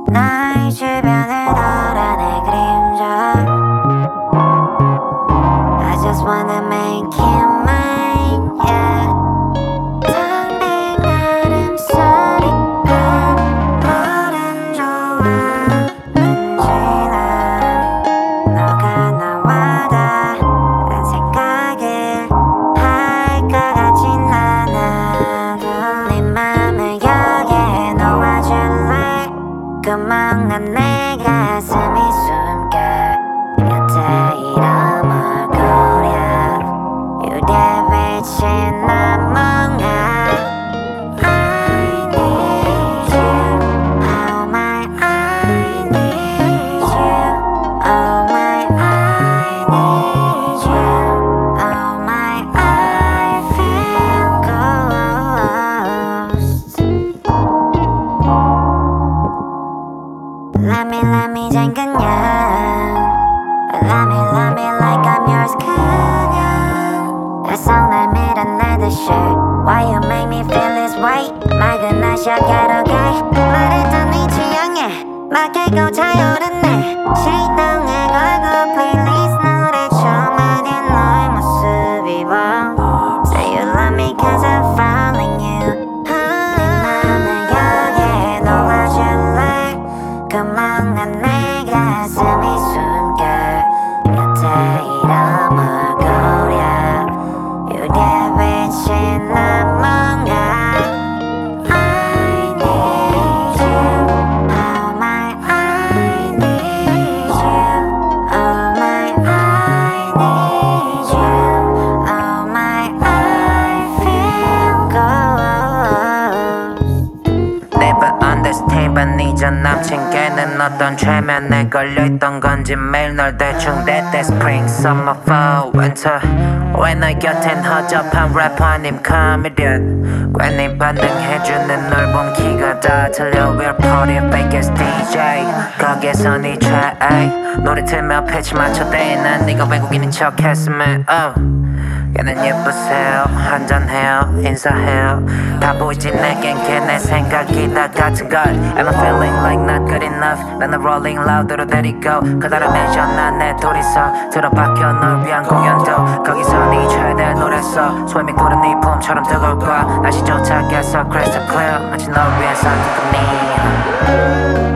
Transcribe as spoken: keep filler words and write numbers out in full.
나의 주변을 돌아 내 그림자 I just wanna make you mine, yeah. 담배 나름 소리가 뭐든 좋아 왠지 난 너가 나와 다른 생각을 할 것 같진 않아도 네 맘을 여기에 놓아줄래 금방 난 내 가슴이 숨겨 곁에 이름을 그려 유리에 비친 난 뭔가 I need you Oh my I need you Oh my I need you Oh my I feel ghost Let me, let me 잠깐요 Let me, let me like I'm yours 그냥 애써 밀어내듯이 Why you make me feel this way 맑은 날씨야 get okay 말했던 네 취향에 맡기고 차오르네 시동을 걸고 playlist 노래 처음엔 너의 모습이 와 Say you love me cause I'm falling you 네 맘을 여기에 놓아줄래 금방 난 내 가슴이 숨겨 곁에 이름을 그려 유리에 비친 난 뭔가 I need you Oh my I need you Oh my I need you Oh my I feel ghost Never understand but 네 전 남친께는 어떤 최면에 걸려있던 건지 매일 널 대충 대대 Spring, Summer, Fall, Winter 왜 너 곁엔 허접한 래퍼 아님 comedian 괜히 반응해주는 널 본 키가 다 틀려 We're party fake as 디제이 거기에서 네 최애 노래 틀며 pitch 맞춰대 난 네가 외국인인 척 했으면 oh. 걔는 예쁘세요 한잔해요 인사해요 다 보이지 내겐 걔네 생각이 다 같은 걸 Am I feeling like not good enough 나는 rolling loud으로 데리고 그다음 mention 난내 둘이서 들어박혀 널 위한 공연도 거기서 네 최대 노래서 소음이 부른 네 봄처럼 뜨거울 거야 날씨조차 깨서 crystal clear 마치 널 위한 산티프니